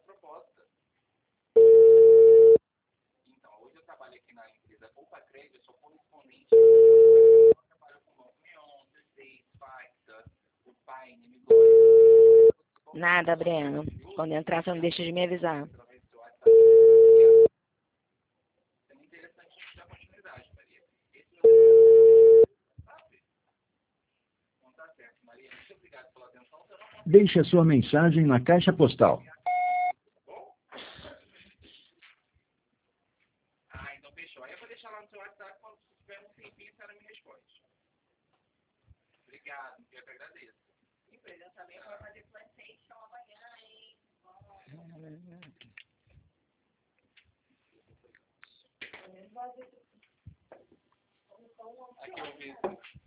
Nada, Breno. Quando entrar, você não deixa de me avisar. Deixe a sua mensagem na caixa postal. Então fechou. Aí eu vou deixar lá no seu WhatsApp, quando tiver um tempinho, a senhora me responde. Obrigado, eu que agradeço. E Breno também vai fazer PlayStation amanhã, hein? Aqui eu vi.